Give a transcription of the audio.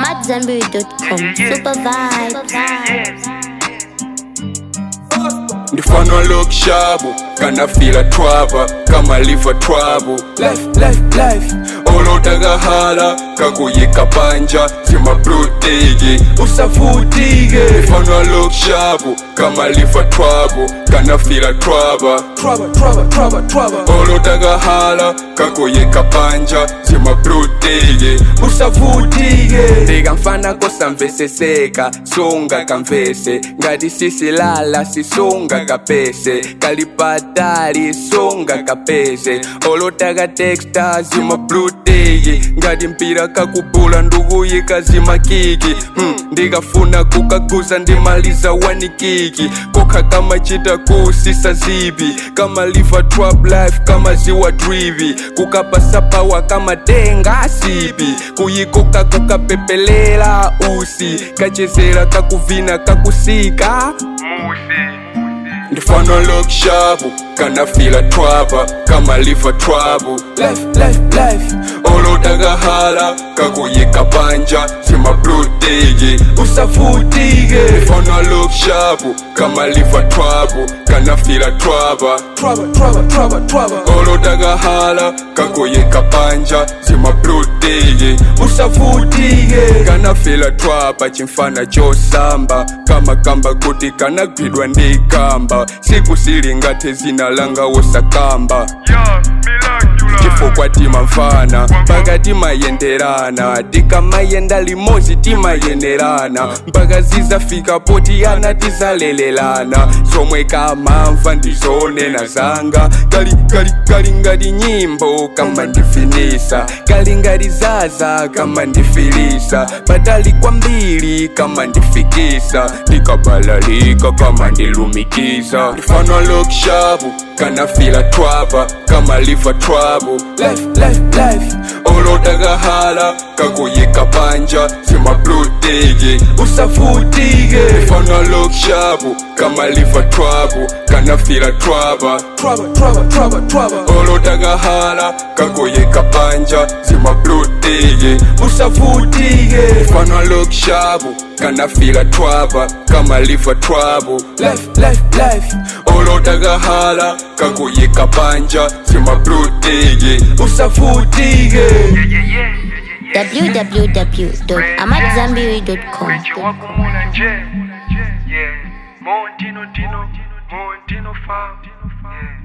AmadZanbury.com. Super vibe. Ndifana look shabu, kana feel trouble, kama live a trouble. Life, olodaga hala, kakuyika panja, sima brutigi, usafutige. Ndifana look shabu, kama live a trouble, kana feel trouble. Olodaga hala, kakuyika panja, sima brutigi, usafutige. Ndiga mfana kosa mveseseka, songa kamvese, ngadi sisi lala, sisonga kapese, kalipatali songa kapese, olotaga texta zima blutegi, ngadi mpira kakupula ndugu yika zima kiki. Ndigafuna kukaguza ndimaliza wanikiki, koka kama chita kusisa zibi, kama live a trap life kama ziwa drivi, kukapasa pawa kama tenga sibi, kuyikoka kukapepelela usi, kachezera kakuvina kakusika Ndifana look shabu, kana feel trouble, kama live a trouble. Life, olodaga hala, kakuyika panja, sima brutigi, usafutige. Ndifana look shabu, kama live a trouble, kana feel trouble. Olodaga hala, kakuyika panja, sima brutigi, usafutige. Kana feel trouble, chimfana josamba, kama kamba kuti kana gwidwa ndikamba. Siku silingate zinalanga wosakamba Chifo kwa tima mfana Mpaka tima yenderana Dika mayenda limozi tima yenderana Mpaka zizafika poti ana tizalelelana Somwe kama mfandizone na zanga Kali ngadi nyimbo kama ndifinisa Kali ngadi zaza kama ndifilisa Badali kwa mbili kama ndifikisa Nikabalalika kama ndilumikiza Ndifana look shabu, kana feel trouble, kama live a trouble. Life, olodaga hala, kakuyika panja, sima brutigi, usafutige. Ndifana look shabu, kama live a trouble, kana feel trouble. Olodaga hala, kakuyika panja, sima brutigi, usafutige. Ndifana look shabu, kana feel trouble, kama live a trouble. Life, olodaga hala, kakuyika panja, sima brutigi, usafutige. www.amadzanbury.com. Montino farm.